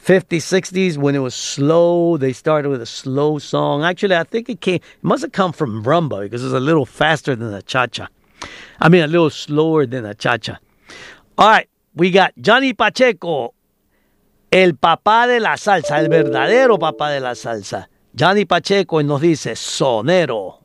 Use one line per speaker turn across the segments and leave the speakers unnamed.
50s, 60s, when it was slow. They started with a slow song. Actually, I think it must have come from rumba because it's a little faster than a cha-cha. I mean, a little slower than a cha-cha. All right, we got Johnny Pacheco, el papá de la salsa, el verdadero papá de la salsa. Johnny Pacheco, y nos dice sonero.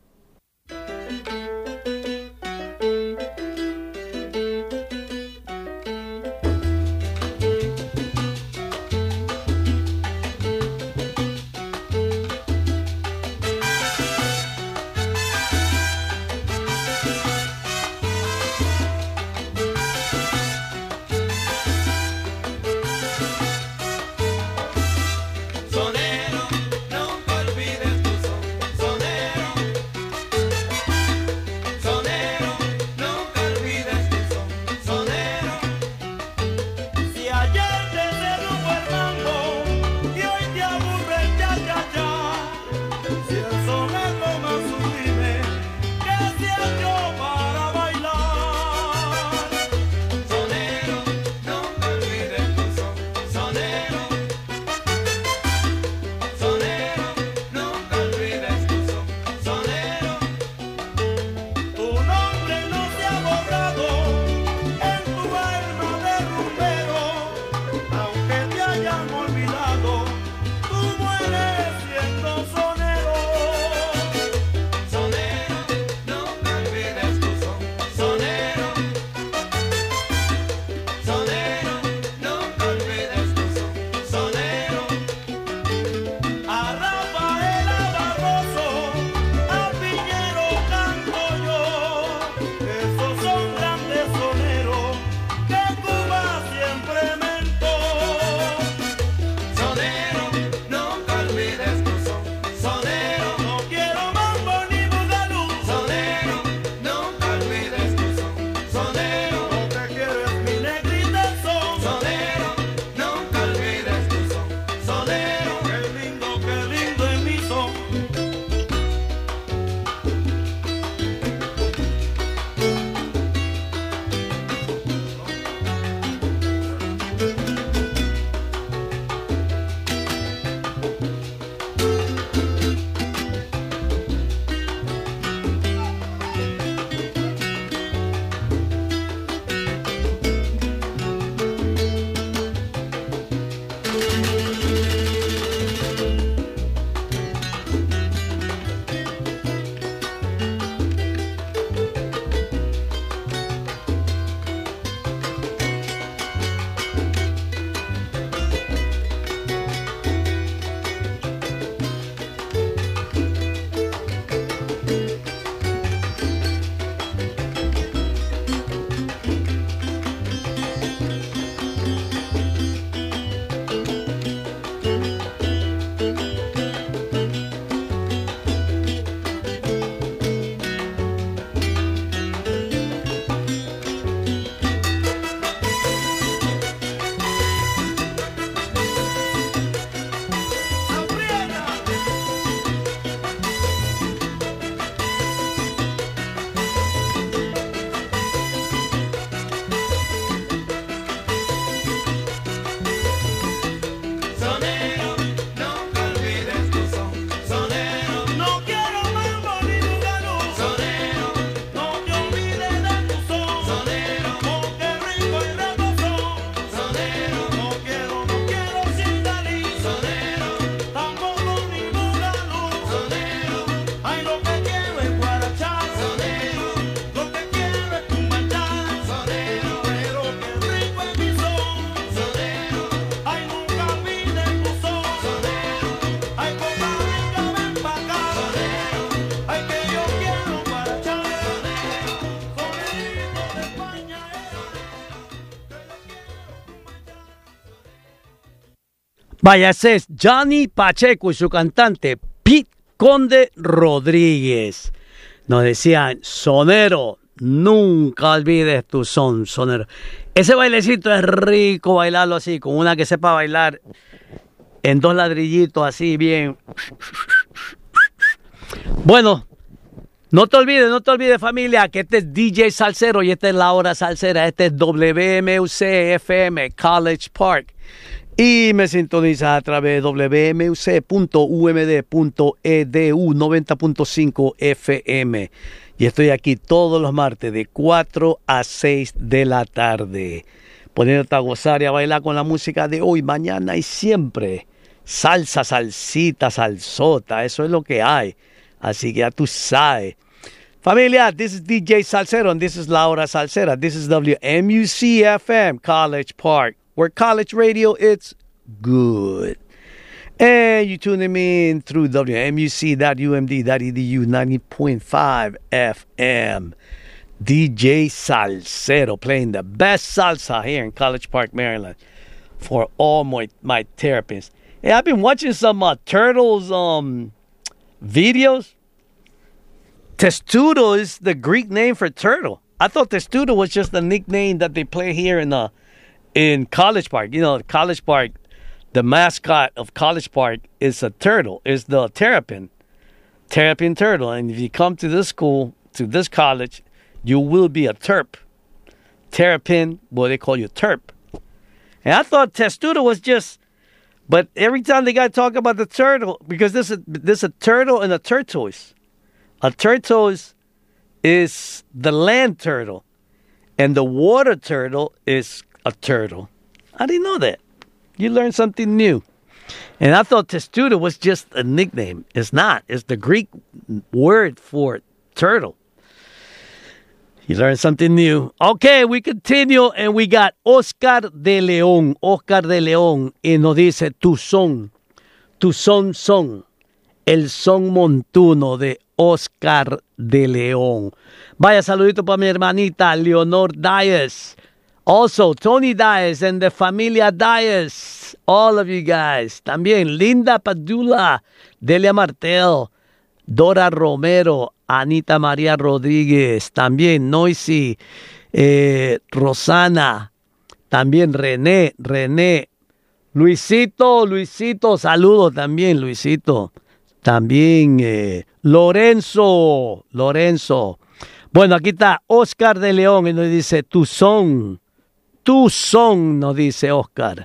Vaya, ese es Johnny Pacheco y su cantante Pete Conde Rodríguez. Nos decían, sonero, nunca olvides tu son, sonero. Ese bailecito es rico bailarlo así, con una que sepa bailar en dos ladrillitos así bien. Bueno, no te olvides familia, que este es DJ Salsero y esta es la hora salsera. Este es WMUC FM College Park. Y me sintoniza a través de wmuc.umd.edu 90.5 FM. Y estoy aquí todos los martes de 4 a 6 de la tarde. Poniéndote a gozar y a bailar con la música de hoy, mañana y siempre. Salsa, salsita, salsota, eso es lo que hay. Así que ya tú sabes. Familia, this is DJ Salsero and this is La Hora Salsera. This is WMUC-FM, College Park, where college radio, it's good. And you tuning me in through WMUC.umd.edu 90.5 FM. DJ Salsero playing the best salsa here in College Park, Maryland for all my therapists. Hey, I've been watching some Turtles videos. Testudo is the Greek name for turtle. I thought Testudo was just a nickname that they play here in College Park. You know, College Park, the mascot of College Park is a turtle. It's the terrapin turtle. And if you come to this school, to this college, you will be a terp. Terrapin, well, they call you terp. And I thought Testudo was just, but every time they got to talk about the turtle, because there's a turtle and a tortoise. A tortoise is the land turtle, and the water turtle is a turtle. I didn't know that. You learned something new. And I thought Testudo was just a nickname. It's not. It's the Greek word for turtle. You learned something new. Okay, we continue, and we got Oscar de León. Oscar de León, y nos dice, tu son, el son montuno de Oscar de León. Vaya saludito para mi hermanita Leonor Dias. Also, Tony Dias and the familia Dias. All of you guys. También Linda Padula, Delia Martel, Dora Romero, Anita María Rodríguez. También Noisy, Rosana. También René. Luisito, saludo también, Luisito. También Lorenzo. Bueno, aquí está Oscar de León y nos dice, tu son, nos dice Oscar.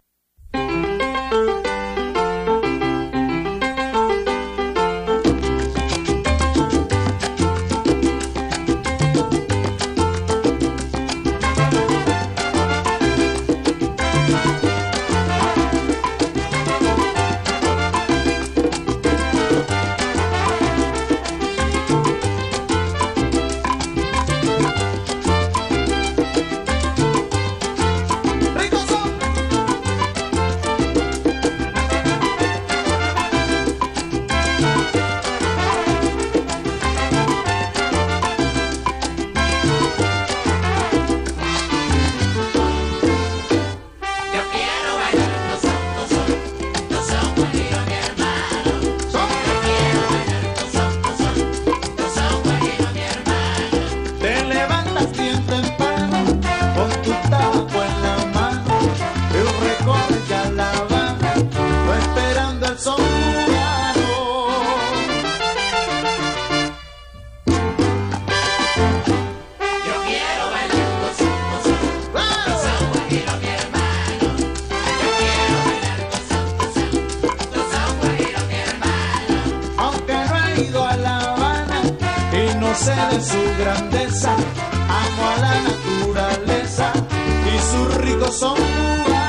de su grandeza, amo a la naturaleza y sus ricos son cubanos.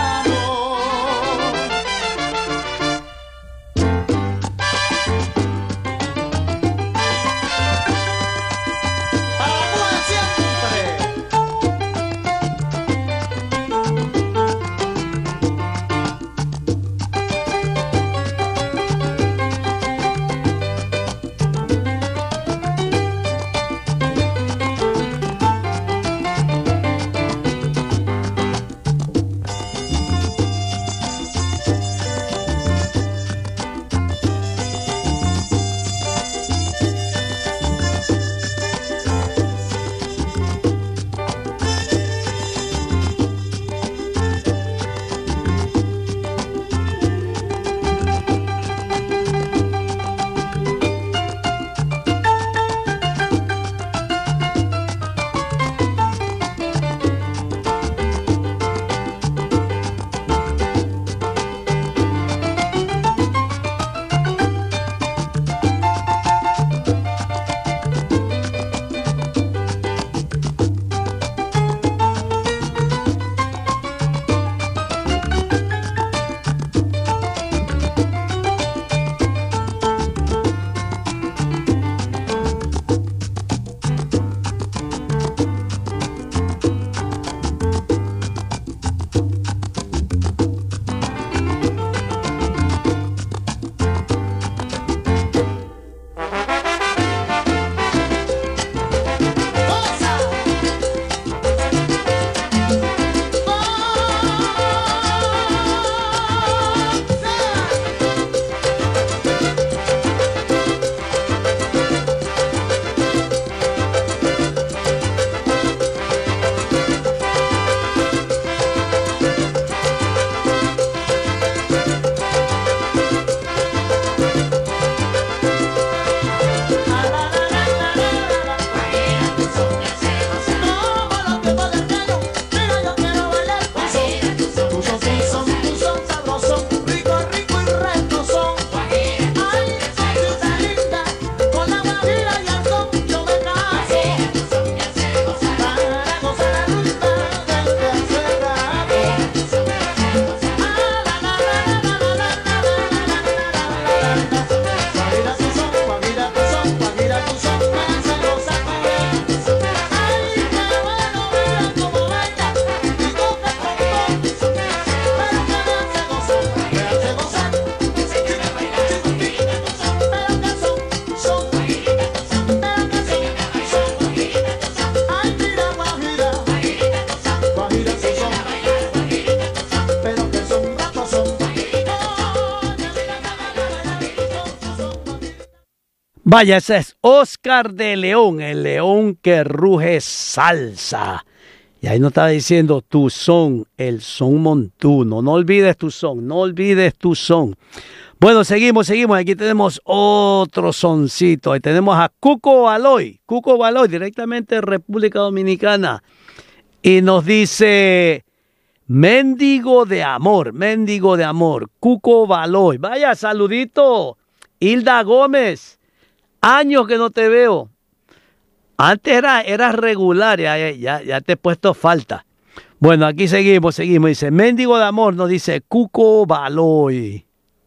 Vaya, ese es Oscar de León, el león que ruge salsa. Y ahí nos estaba diciendo tu son, el son montuno. No olvides tu son, no olvides tu son. Bueno, seguimos. Aquí tenemos otro soncito. Ahí tenemos a Cuco Baloy, directamente de República Dominicana. Y nos dice, Mendigo de amor, Cuco Baloy. Vaya, saludito, Hilda Gómez. Años que no te veo. Antes eras regular, ya te he puesto falta. Bueno, aquí seguimos. Dice, Mendigo de amor, nos dice Cuco Baloy.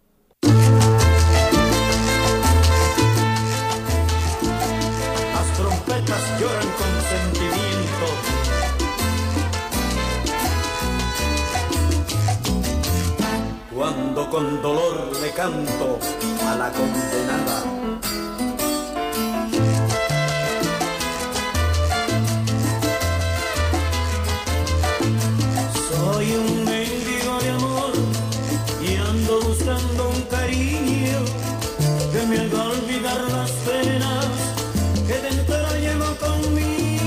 Las trompetas lloran con sentimiento. Cuando con dolor le canto a la condenada. Soy un mendigo de amor y ando buscando un cariño que me haga olvidar las penas que dentro llevo conmigo.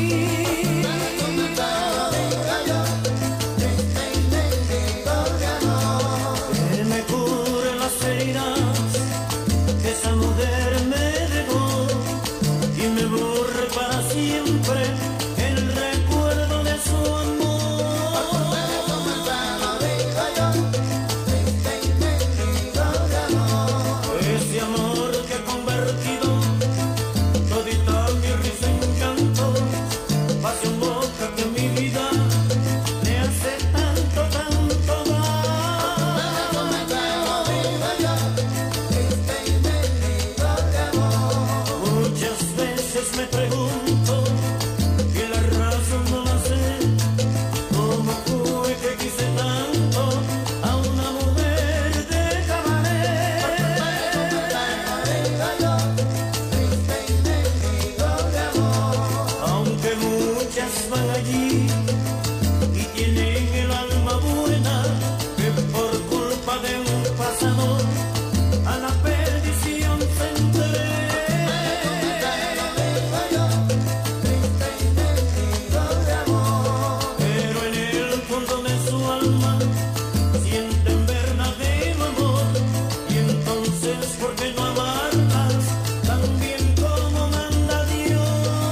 Que me cure las heridas que esa mujer me dejó y me borre para siempre el recuerdo de su amor. Ese amor que ha convertido todita mi risa en llanto, pasión loca que mi vida me hace tanto mal. Muchas veces me pregunto y la razón no la sé, cómo fue que quise tanto a una mujer de cabaret. Aunque muchas van allí y tienen el alma buena, que por culpa de un pasado a la perdición se pero en el fondo de su alma sienten verdadero amor, y entonces ¿por qué no amarlas tan bien como manda Dios?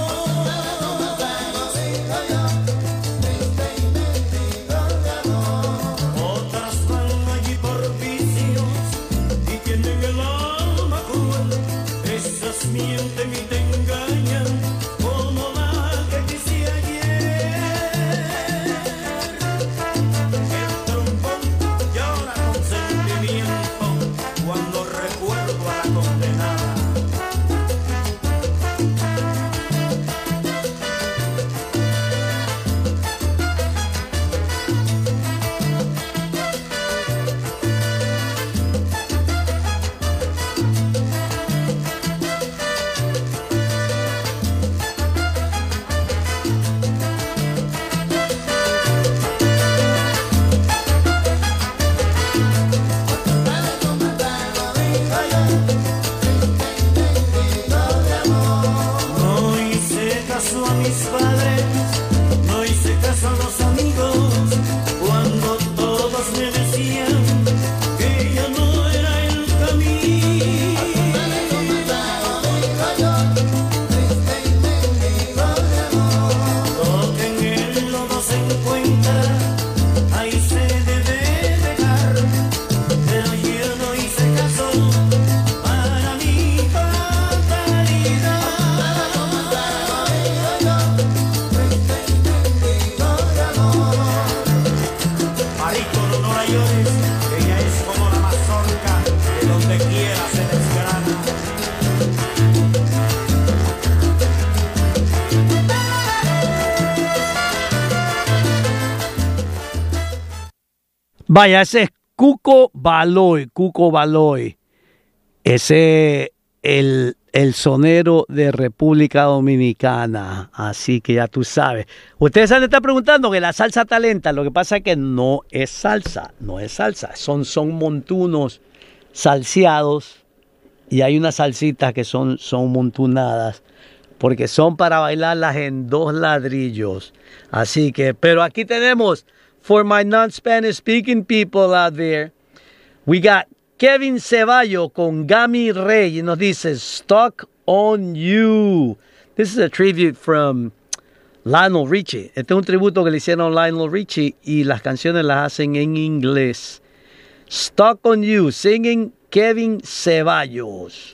Otras van allí por vicios y tienen el alma cruel, esas mienten y te engañan como la que quise ayer. El trombón llora con sentimiento cuando recuerdo a la condenada. No hice caso a mis padres, no hice caso a los amigos, cuando todos me decían que ya no era el camino. Lo que en el lodo se encuentra, ahí se debe dejar, pero yo no hice caso para mi fatalidad. Marito, no la llores, ella es como la mazorca, que donde quiera se desgrana.
Vaya, ese es Cuco Baloy. Ese el sonero de República Dominicana. Así que ya tú sabes. Ustedes han de estar preguntando que la salsa talenta. Lo que pasa es que no es salsa. Son montunos salseados Y hay unas salsitas que son montunadas, porque son para bailarlas en 2 ladrillos. Así que, pero aquí tenemos, for my non-Spanish speaking people out there, we got Kevin Ceballos con Gami Rey, y nos dice, Stuck on You. This is a tribute from Lionel Richie. Este es un tributo que le hicieron a Lionel Richie, y las canciones las hacen en inglés. Stuck on You, singing Kevin Ceballos.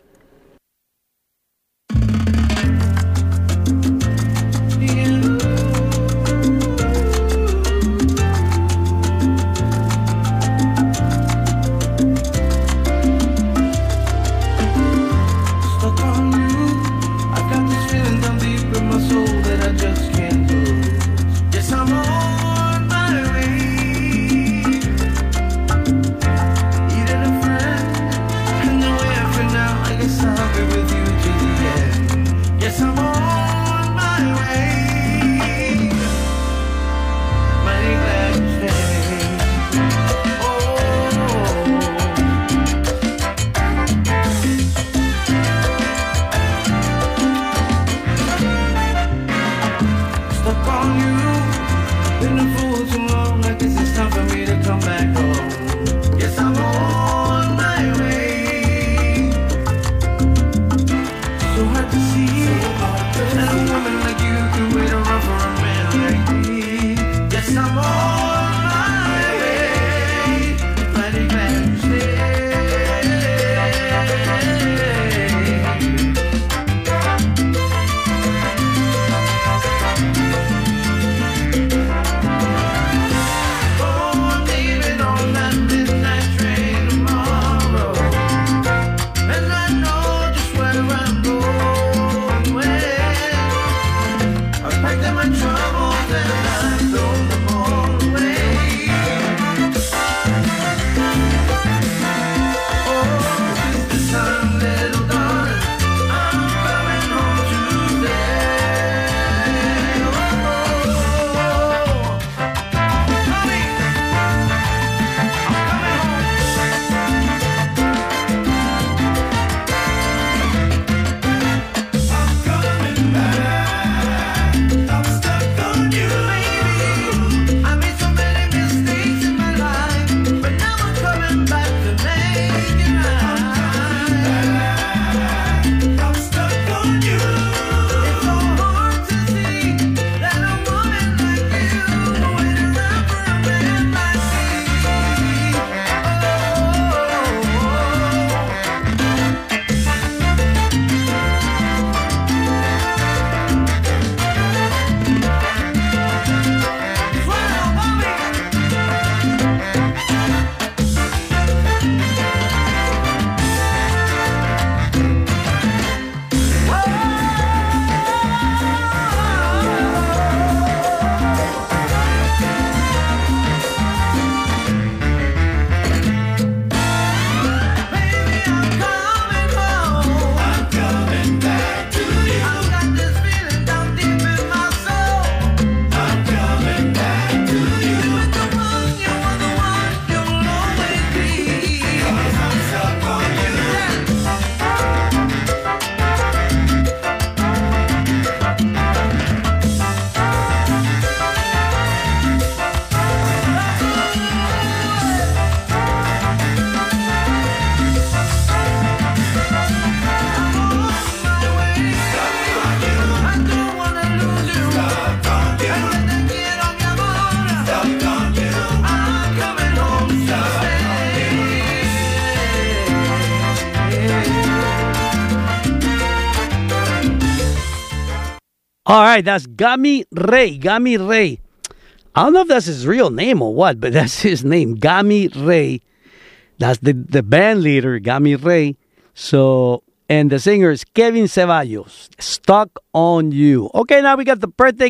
All right, that's Gami Rey. Gami Rey. I don't know if that's his real name or what, but that's his name, Gami Rey. That's the band leader, Gami Rey. So, and the singer is Kevin Ceballos. Stuck on You. Okay, now we got the birthday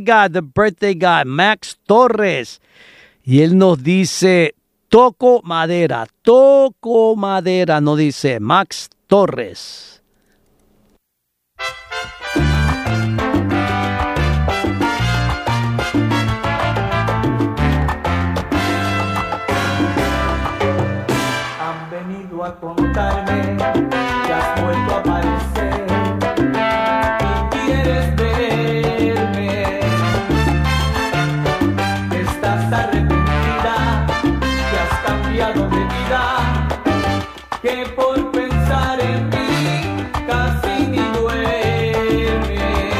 guy, Max Torres. Y él nos dice, toco madera, no dice Max Torres.
Han venido ido a contarme que has vuelto a aparecer y quieres verme. Estás arrepentida, que has cambiado de vida, que por pensar en mí casi ni duermes.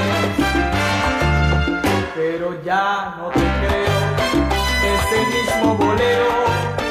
Pero ya no te creo, ese mismo bolero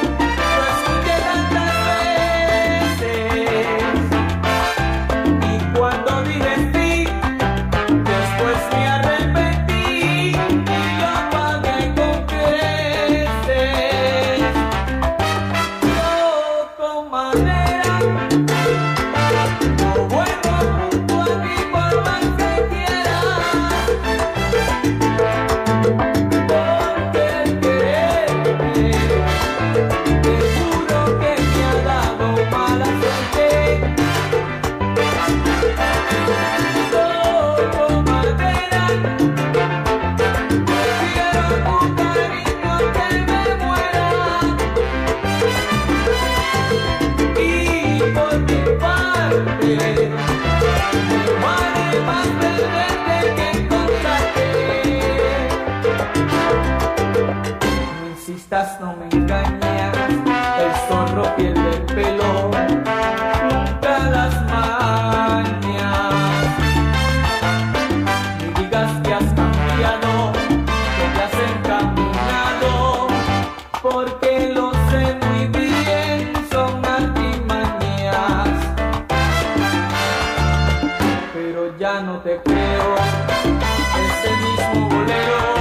no me engañas, el zorro pierde el pelo, nunca las mañas. Ni digas que has cambiado, que te has encaminado, porque lo sé muy bien, son artimañas. Pero ya no te creo, ese mismo bolero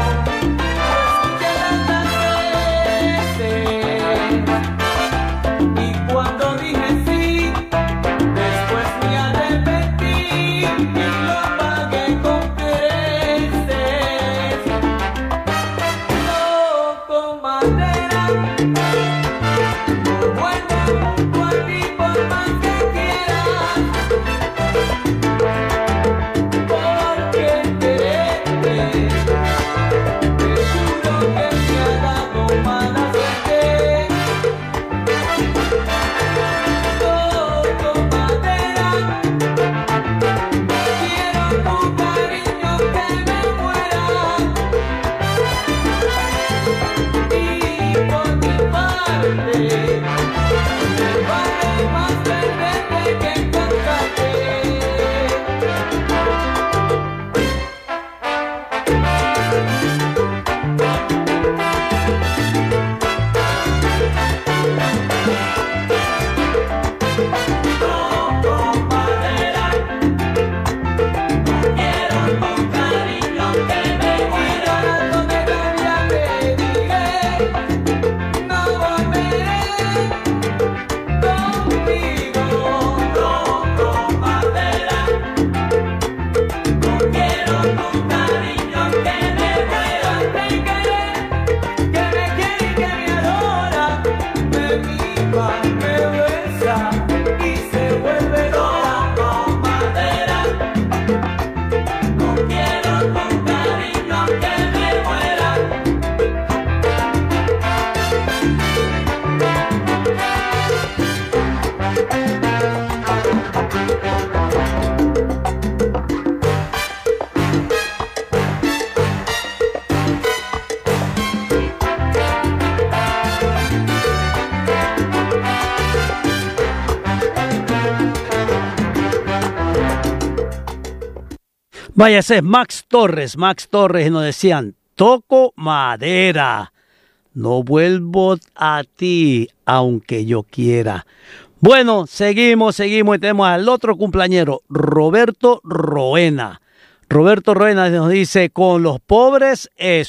Vaya, ese es Max Torres, y nos decían, toco madera, no vuelvo a ti, aunque yo quiera. Bueno, seguimos y tenemos al otro cumpleañero, Roberto Roena. Roberto Roena nos dice, con los pobres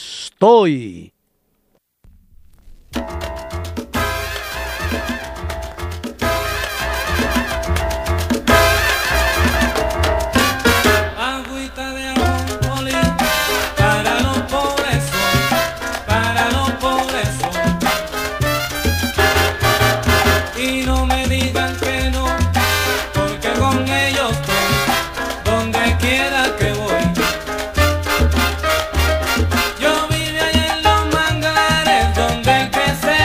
estoy.
Yo viví allá en los manglares donde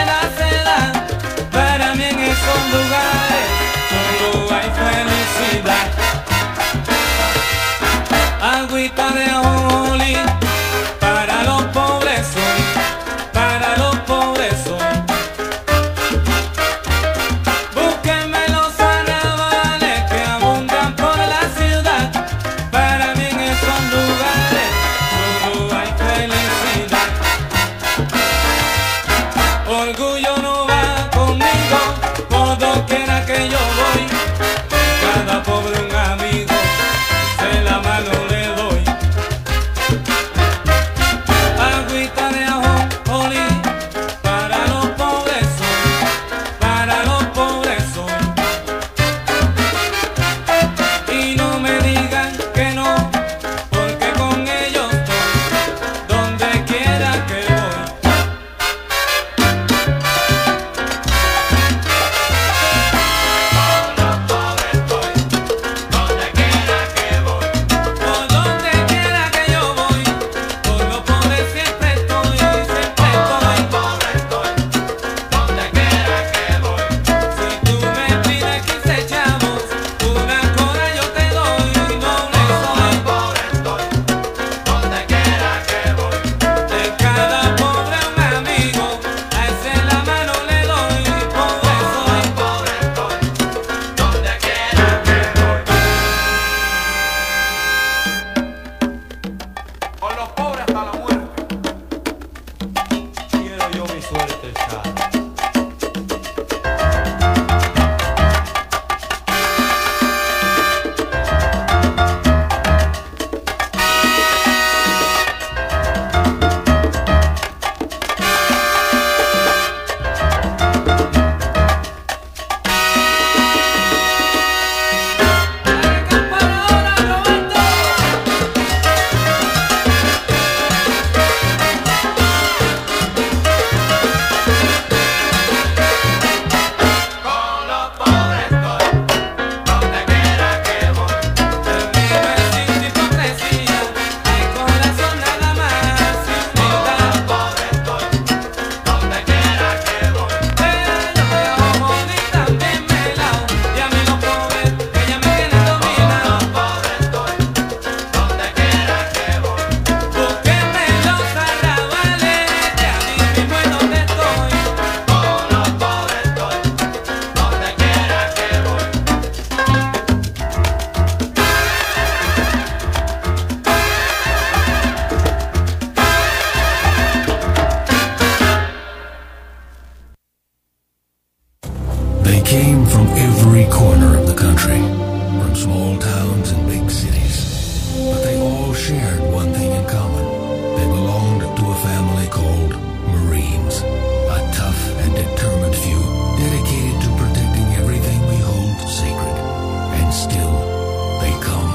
every corner of the country, from small towns and big cities. But they all shared one thing in common. They belonged to a family called Marines, a tough and determined few dedicated to protecting everything we hold sacred. And still, they come.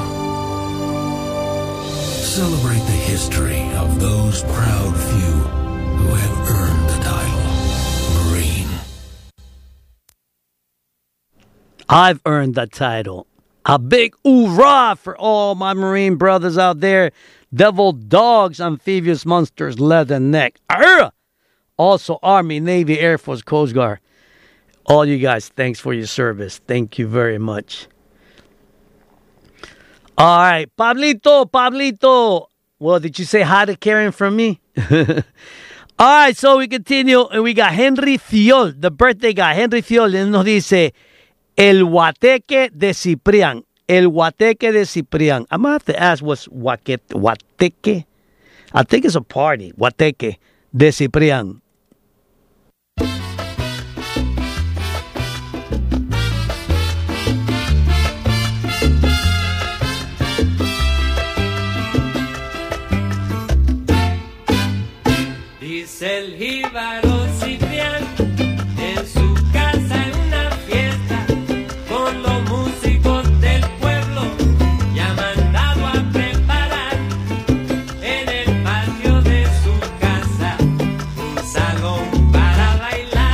Celebrate the history of those proud few who have earned the title Marine.
I've earned the title. A big hoorah for all my Marine brothers out there. Devil dogs, amphibious monsters, leatherneck. Arrgh! Also Army, Navy, Air Force, Coast Guard. All you guys, thanks for your service. Thank you very much. All right, Pablito. Well, did you say hi to Karen from me? All right, so we continue, and we got Henry Fiol, the birthday guy, Henry Fiol, y él nos dice, El Guateque de Ciprián. El Guateque de Ciprián. I'm going to have to ask what's Guateque. I think it's a party. Guateque de Ciprián.
Dice el jíbaro Ciprián en su casa en una fiesta con los músicos del pueblo ya mandado a preparar en el patio de su casa un salón para bailar.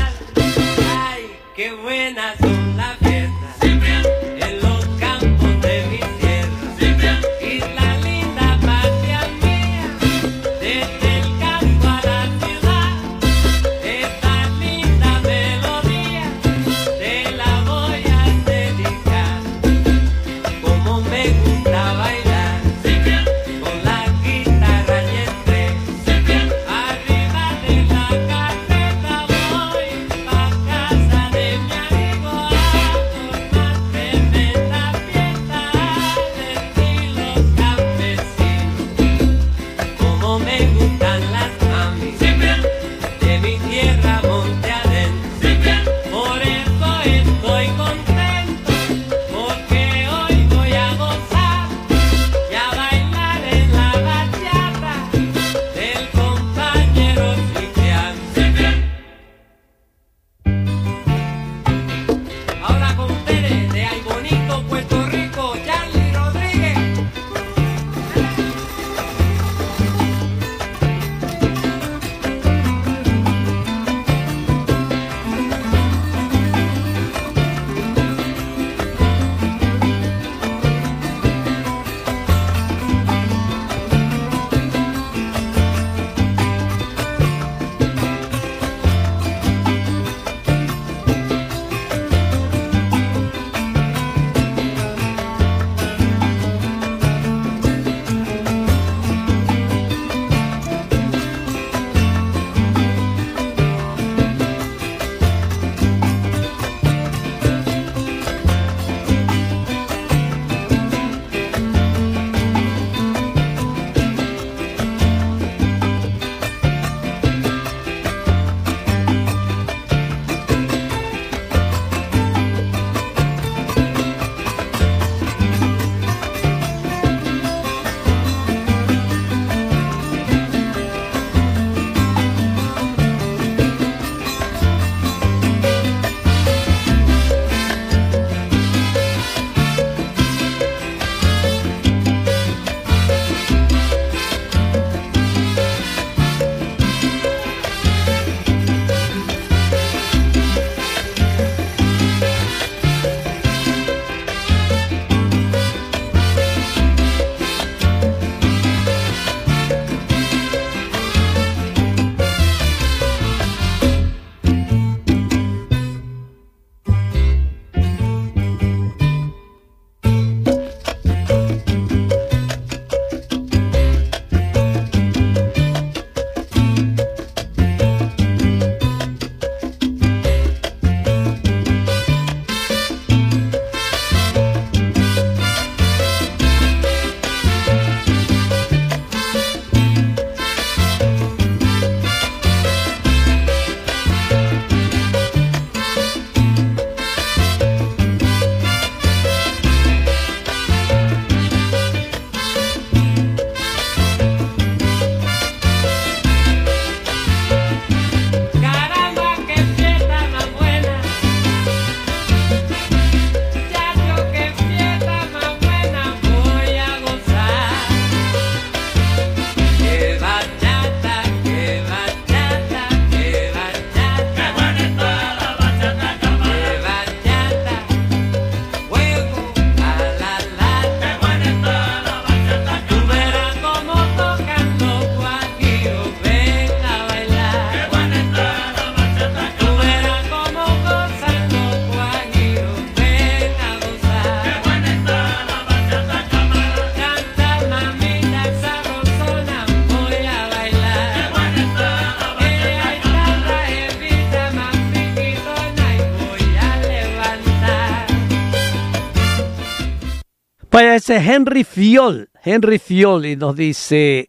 Vaya, ese Henry Fiol, y nos dice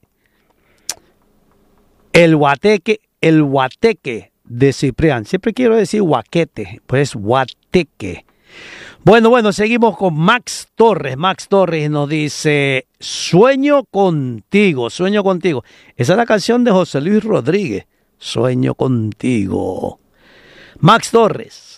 el guateque de Ciprián. Siempre quiero decir guaquete, pues guateque. Bueno, seguimos con Max Torres. Max Torres nos dice Sueño contigo. Esa es la canción de José Luis Rodríguez. Sueño contigo. Max Torres.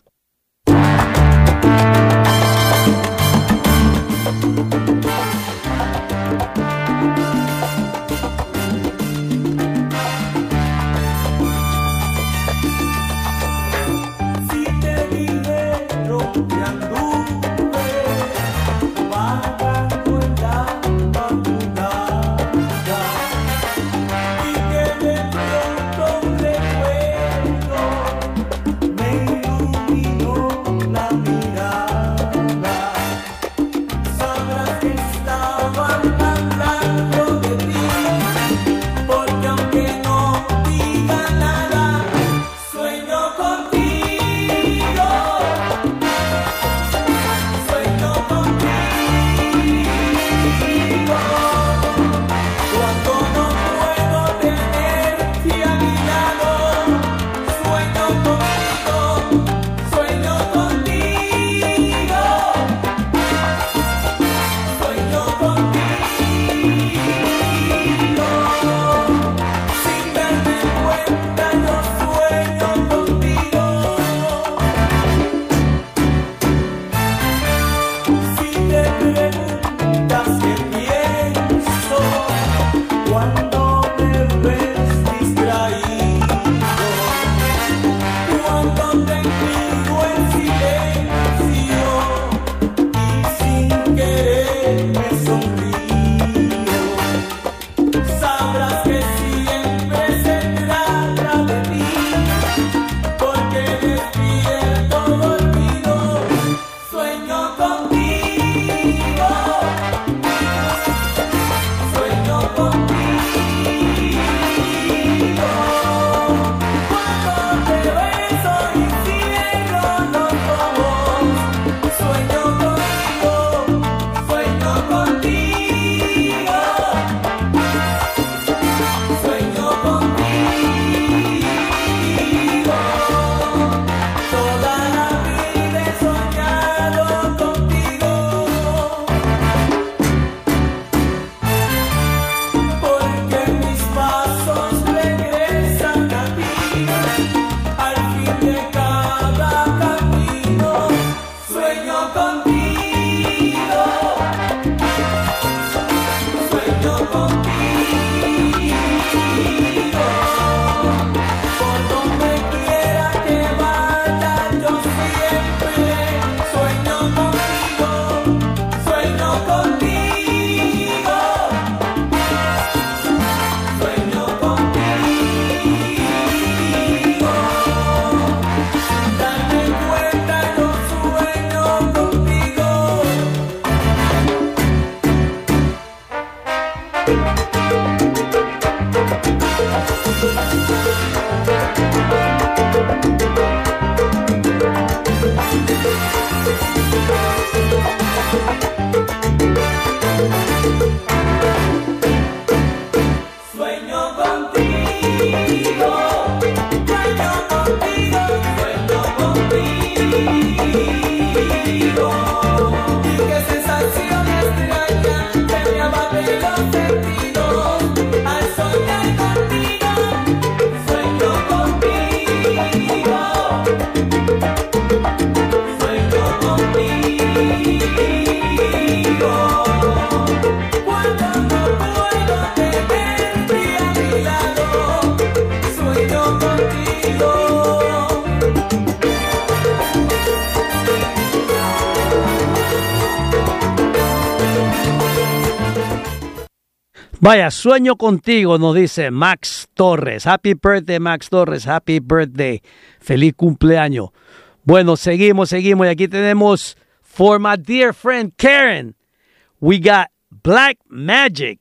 Vaya, sueño contigo, nos dice Max Torres. Happy birthday, Max Torres. Happy birthday. Feliz cumpleaños. Bueno, seguimos. Y aquí tenemos, for my dear friend Karen, we got Black Magic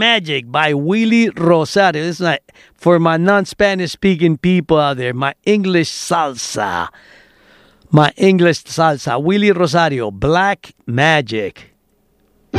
by Willie Rosario. This is for my non-Spanish speaking people out there, my English salsa. Willie Rosario, Black Magic.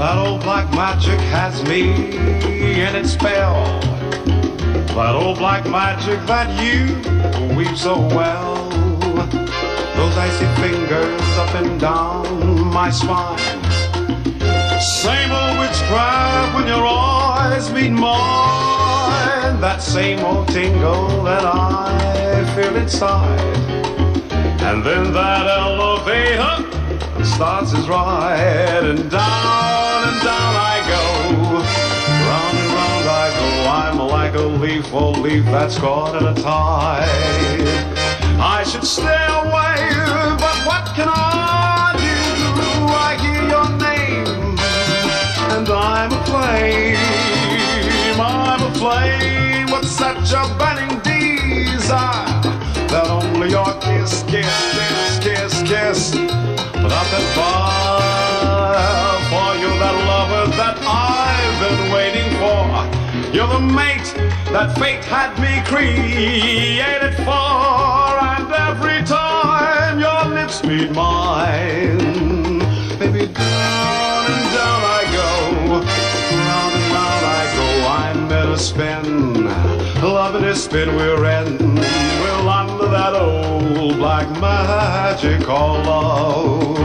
That old black magic has me in its spell. That old black magic that you weave so well. Those icy fingers up and down my spine. Same old witchcraft when your eyes meet mine. That same old tingle that I feel inside. And then that elevator starts his ride. And down I go. Round and round I go. I'm like a leaf, old leaf that's caught in a tide. I should stay away, but what can I do? I hear your name, and I'm aflame with such a burning desire that only your kiss without that fire for you, that lover that I've been waiting for. You're the mate that fate had me created for, and every time your lips meet mine, baby, down and down I go, round and round I go. I'm in a spin, love in a spin, we're under that old black magic called love.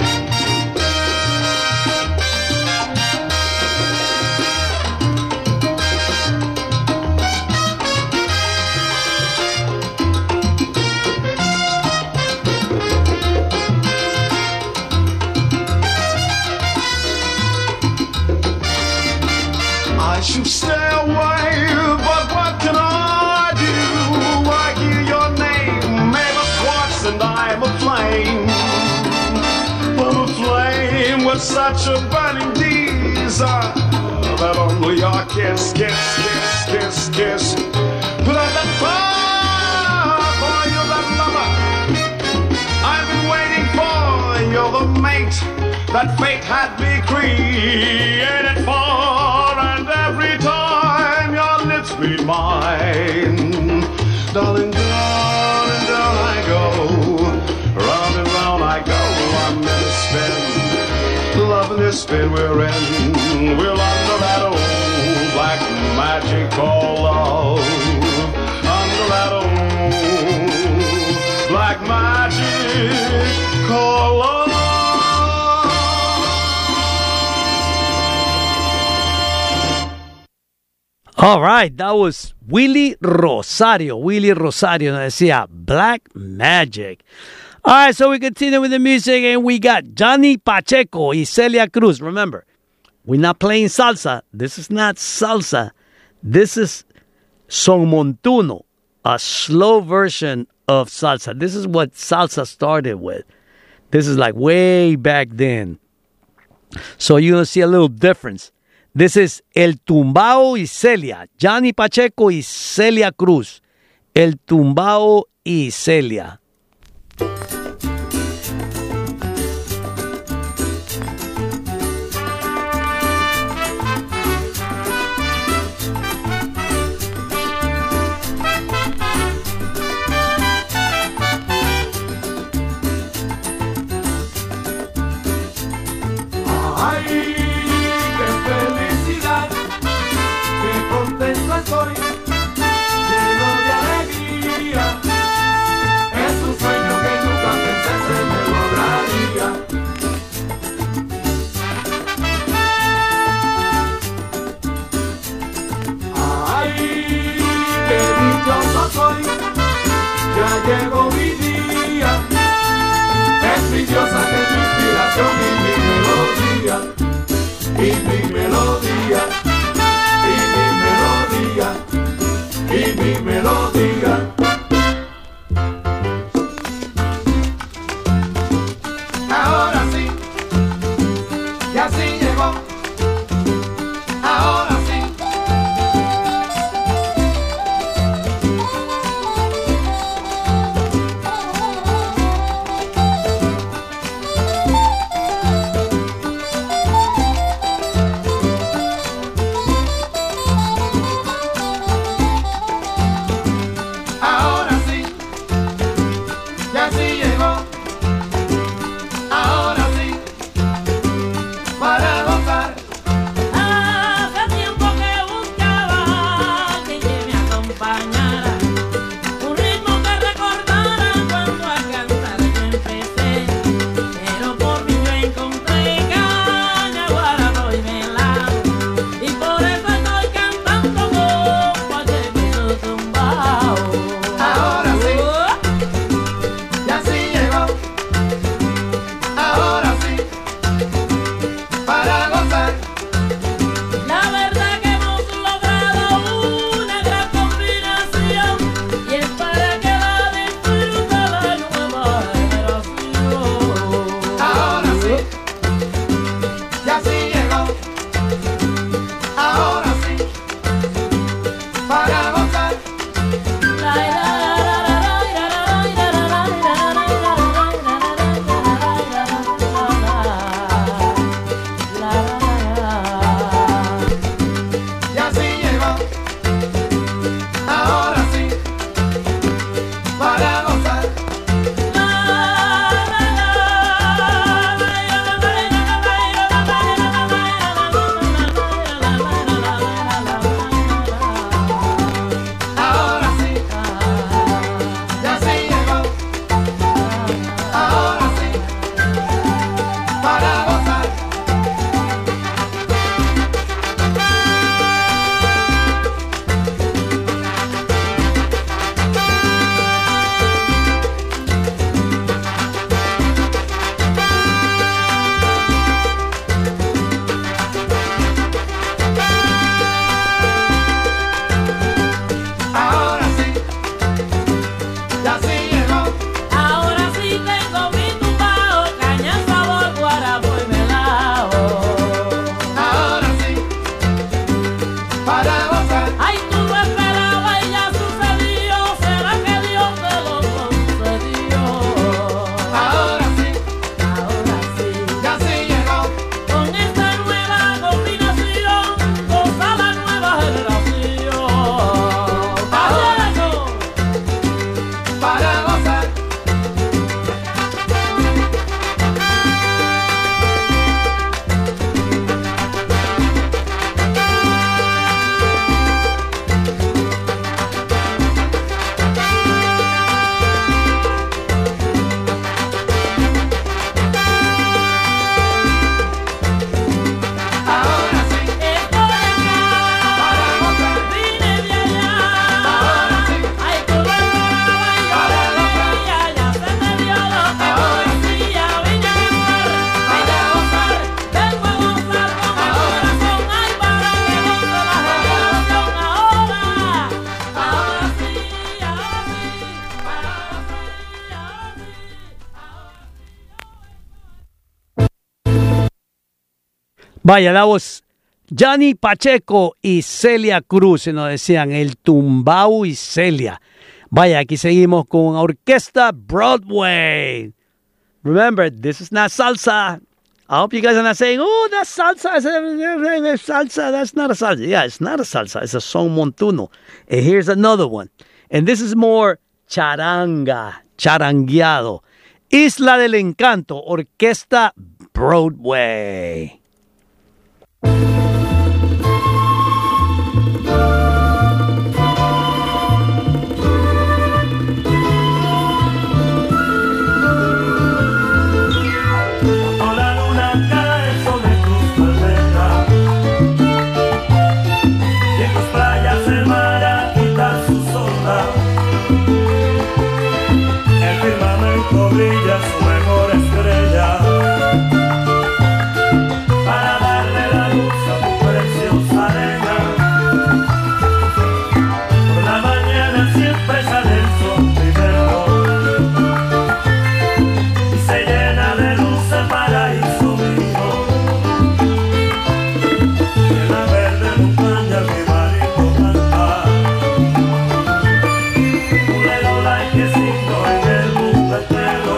I should stay away, but what can I do? I hear your name, Mavis Watts, and I'm aflame. I'm aflame with such a burning desire that only your kiss put out that fire for you, that lover I've been waiting for. You're the mate that fate had me created for, and every time your lips meet mine, darling, down and down I go, round and round I go. I'm in a spin, love in this spin we're in. We're under that old black magic called love, under that old black magic called love.
All right, that was Willie Rosario. Willie Rosario decía Black Magic. All right, so we continue with the music, and we got Johnny Pacheco y Celia Cruz. Remember, we're not playing salsa. This is not salsa. This is son montuno, a slow version of salsa. This is what salsa started with. This is like way back then. So you're going to see a little difference. This is El Tumbao y Celia. Johnny Pacheco y Celia Cruz. El Tumbao y Celia.
Estoy lleno de alegría, es un sueño que nunca pensé se me lograría. Ay, qué dichoso soy, ya llegó mi día, es mi diosa que es mi inspiración y mi melodía, y mi melodía. Y mi melodía. Ahora sí, ya sí llegó. Ahora sí.
Vaya, that was Johnny Pacheco y Celia Cruz, y nos decían el Tumbao y Celia. Vaya, aquí seguimos con Orquesta Broadway. Remember, this is not salsa. I hope you guys are not saying, oh, that's salsa. Salsa, that's not a salsa. Yeah, it's not a salsa. It's a son montuno. And here's another one. And this is more charanga, charangueado. Isla del Encanto, Orquesta Broadway.
Cuando la luna cae sobre tus palmeras y en tus playas el mar agita su sombra, el firmamento brilla su mejor estrella para darle la luz a tu preciosa arena. Por la mañana siempre sale el sol primero y se llena de luz el paraíso mío. En la verde montaña mi marido canta un lelola que signo en el mundo entero.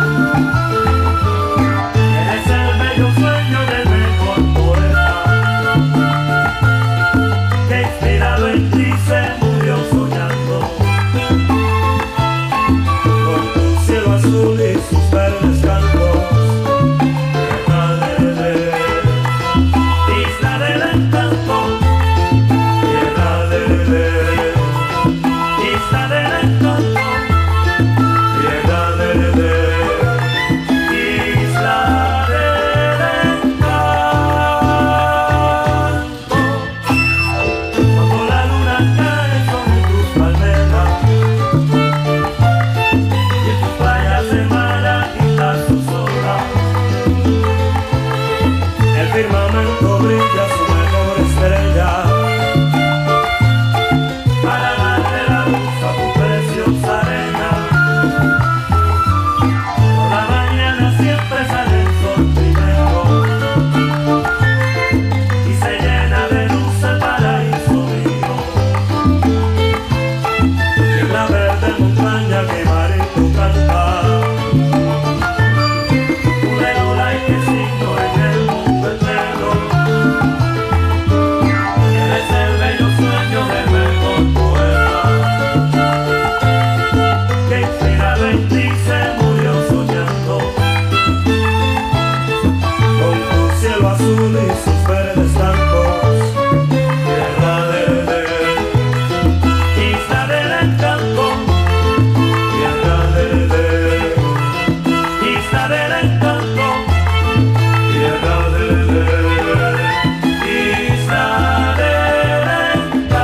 Eres el bello sueño del mejor poeta que inspirado en ti se murió soñando con tu cielo azul y sus verdes campos. Isla del encanto, tierra de isla del encanto, tierra de isla del encanto. Cuando la luna cae sobre tus palmeras y en tus playas el mar agita sus olas, el firmamento brilla su mejor estrella para darle la luz a tu preciosa arena. Por la mañana siempre sale el sol primero y se llena de luz el paraíso mío. Y en la verde montaña mi marido canta un lelola y que signo en el mundo entero. Eres el bello sueño del mejor poeta que inspirado en ti se murió soñando con tu cielo azul y sus verdes campos. Tierra de isla del encanto, tierra de isla del encanto, tierra de isla del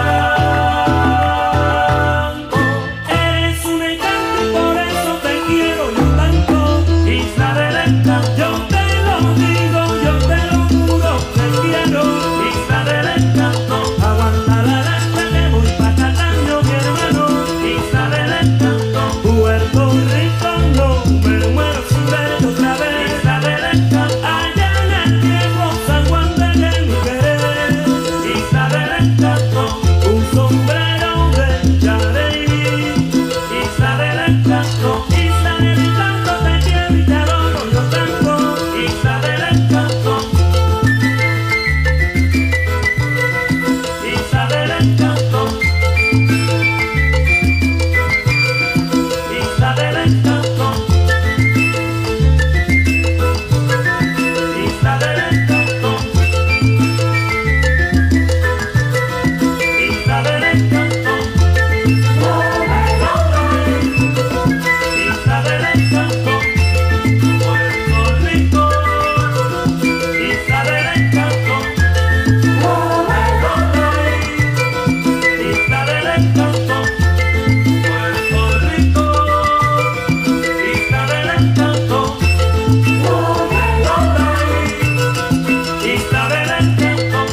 encanto. Eres un encanto y por eso te quiero yo tanto. Isla del encanto, yo te lo digo, yo te lo juro, te quiero. Isla del encanto, aguanta la lanza que voy pa' Cataño, mi hermano. Isla del encanto, Puerto Rico, no me muero sin verte otra vez. Isla del encanto, allá en el viejo San Juan de mi querer. Isla del encanto, un sombrero de Yareí. Isla del encanto, isla del encanto, te quiero y te adoro yo tanto. Isla del encanto, isla del encanto, isla del encanto, isla del encanto, isla del encanto, isla del encanto, Puerto Rico, isla del encanto, isla del encanto, Puerto Rico, isla del encanto, isla del encanto.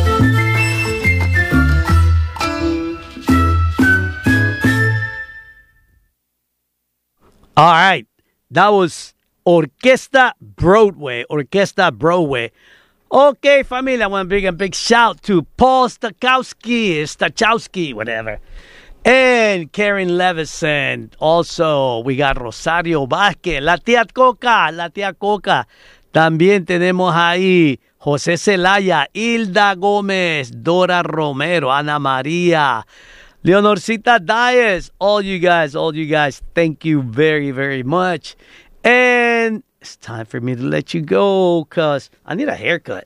All right, that was Orquesta Broadway. Orquesta Broadway. Okay, familia, I want to bring a big shout to Paul Stachowski, whatever. And Karen Levison. Also, we got Rosario Vázquez, la tía Coca. También tenemos ahí José Celaya, Hilda Gómez, Dora Romero, Ana María, Leonorcita Dias. All you guys, thank you very, very much. And it's time for me to let you go because I need a haircut.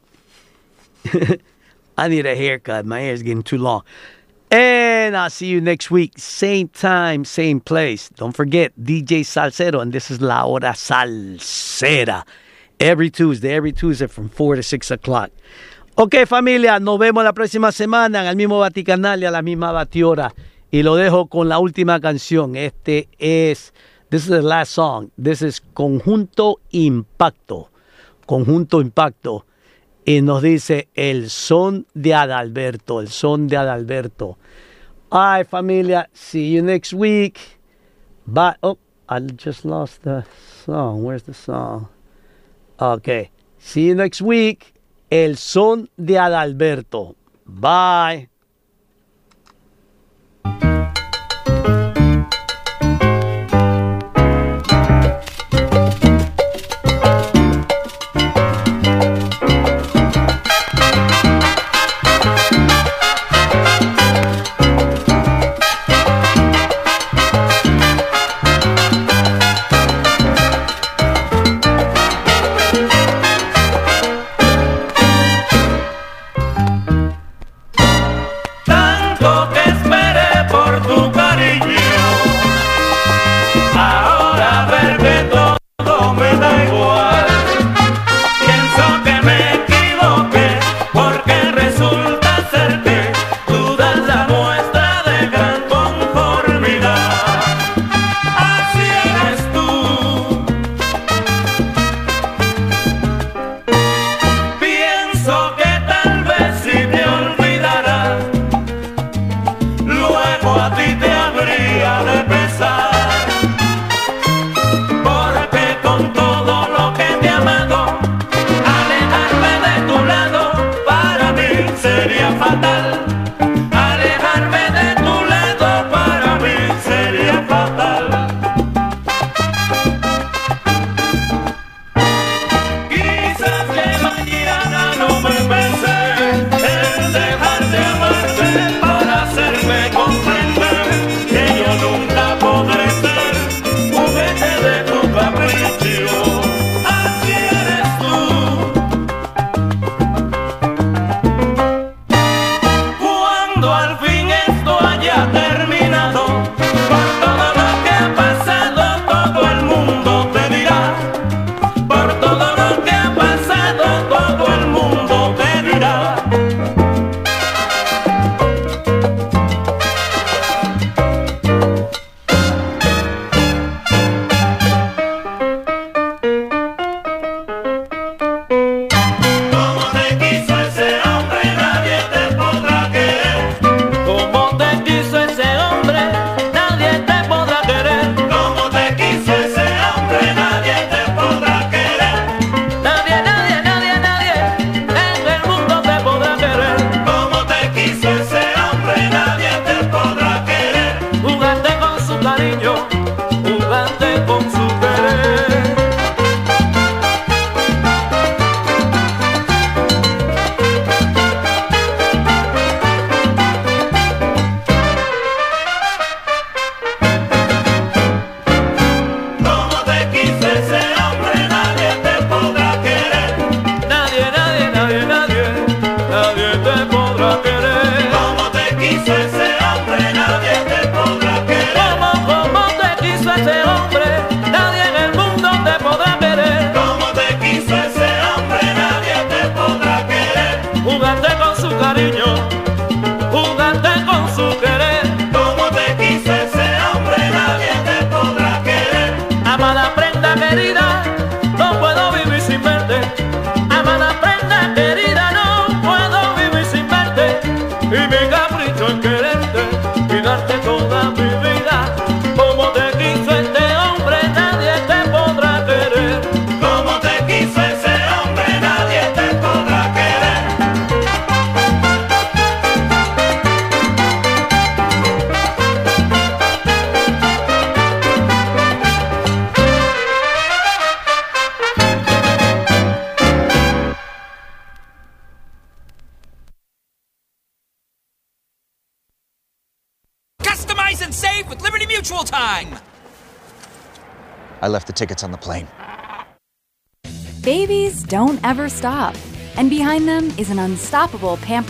My hair's getting too long. And I'll see you next week. Same time, same place. Don't forget, DJ Salsero, and this is La Hora Salsera. Every Tuesday from 4 to 6 o'clock. Ok, familia, nos vemos la próxima semana en el mismo Vaticanal y a la misma Batiora. Y lo dejo con la última canción. This is the last song. This is Conjunto Impacto. Y nos dice El Son de Adalberto. All right, familia, see you next week. Bye. Oh, I just lost the song. Where's the song? Okay, see you next week. El Son de Adalberto. Bye.
Mutual time!
I left the tickets on the plane.
Babies don't ever stop. And behind them is an unstoppable pampered